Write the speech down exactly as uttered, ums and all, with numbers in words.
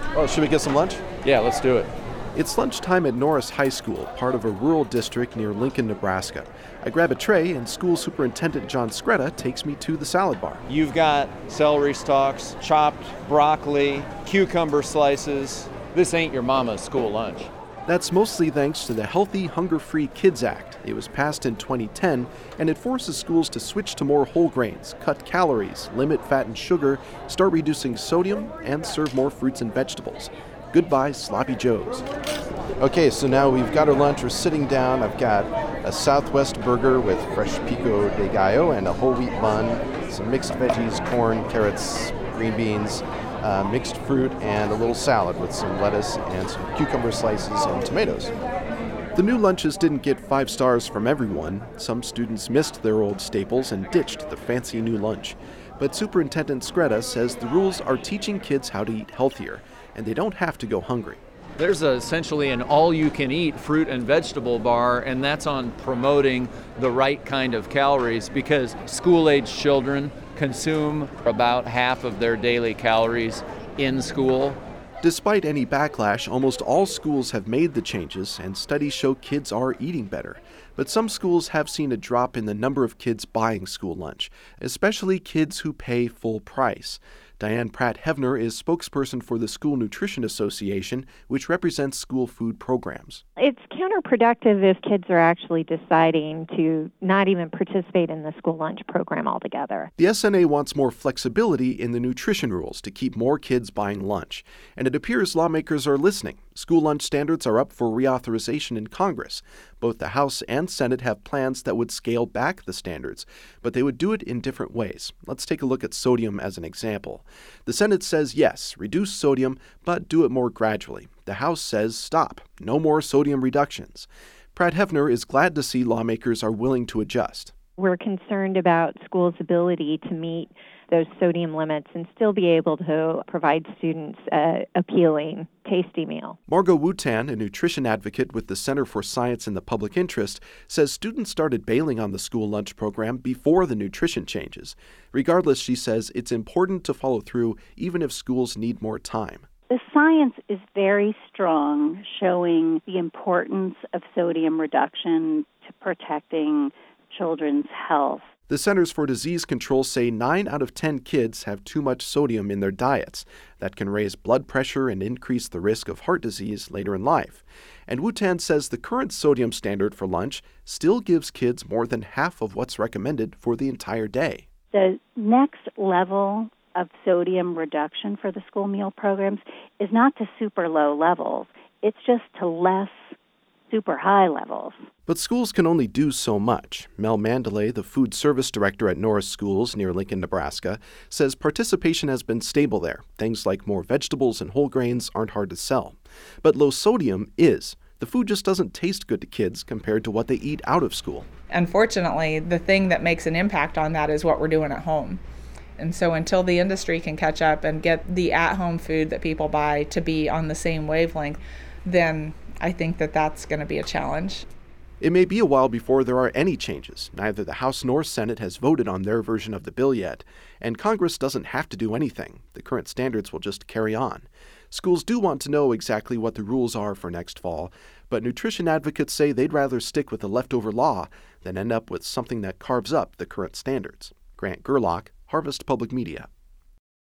Oh, should we get some lunch? Yeah, let's do it. It's lunchtime at Norris High School, part of a rural district near Lincoln, Nebraska. I grab a tray and school superintendent John Skretta takes me to the salad bar. You've got celery stalks, chopped broccoli, cucumber slices. This ain't your mama's school lunch. That's mostly thanks to the Healthy, Hunger-Free Kids Act. It was passed in twenty ten, and it forces schools to switch to more whole grains, cut calories, limit fat and sugar, start reducing sodium, and serve more fruits and vegetables. Goodbye, Sloppy Joes. Okay, so now we've got our lunch. We're sitting down. I've got a Southwest burger with fresh pico de gallo and a whole wheat bun, some mixed veggies, corn, carrots, green beans, uh, mixed fruit, and a little salad with some lettuce and some cucumber slices and tomatoes. The new lunches didn't get five stars from everyone. Some students missed their old staples and ditched the fancy new lunch. But Superintendent Skretta says the rules are teaching kids how to eat healthier, and they don't have to go hungry. There's a, essentially an all-you-can-eat fruit and vegetable bar, and that's on promoting the right kind of calories because school-age children consume about half of their daily calories in school. Despite any backlash, almost all schools have made the changes, and studies show kids are eating better. But some schools have seen a drop in the number of kids buying school lunch, especially kids who pay full price. Diane Pratt-Hevner is spokesperson for the School Nutrition Association, which represents school food programs. It's counterproductive if kids are actually deciding to not even participate in the school lunch program altogether. The S N A wants more flexibility in the nutrition rules to keep more kids buying lunch, and it appears lawmakers are listening. School lunch standards are up for reauthorization in Congress. Both the House and Senate have plans that would scale back the standards, but they would do it in different ways. Let's take a look at sodium as an example. The Senate says yes, reduce sodium, but do it more gradually. The House says stop, no more sodium reductions. Pratt-Hevner is glad to see lawmakers are willing to adjust. We're concerned about schools' ability to meet those sodium limits and still be able to provide students an appealing, tasty meal. Margot Wutan, a nutrition advocate with the Center for Science in the Public Interest, says students started bailing on the school lunch program before the nutrition changes. Regardless, she says it's important to follow through even if schools need more time. The science is very strong, showing the importance of sodium reduction to protecting children's health. The Centers for Disease Control say nine out of ten kids have too much sodium in their diets. That can raise blood pressure and increase the risk of heart disease later in life. And Wutan says the current sodium standard for lunch still gives kids more than half of what's recommended for the entire day. The next level of sodium reduction for the school meal programs is not to super low levels. It's just to less super high levels. But schools can only do so much. Mel Mandalay, the food service director at Norris Schools near Lincoln, Nebraska, says participation has been stable there. Things like more vegetables and whole grains aren't hard to sell. But low sodium is. The food just doesn't taste good to kids compared to what they eat out of school. Unfortunately, the thing that makes an impact on that is what we're doing at home. And so until the industry can catch up and get the at-home food that people buy to be on the same wavelength, then I think that that's going to be a challenge. It may be a while before there are any changes. Neither the House nor Senate has voted on their version of the bill yet, and Congress doesn't have to do anything. The current standards will just carry on. Schools do want to know exactly what the rules are for next fall, but nutrition advocates say they'd rather stick with a leftover law than end up with something that carves up the current standards. Grant Gerlach, Harvest Public Media.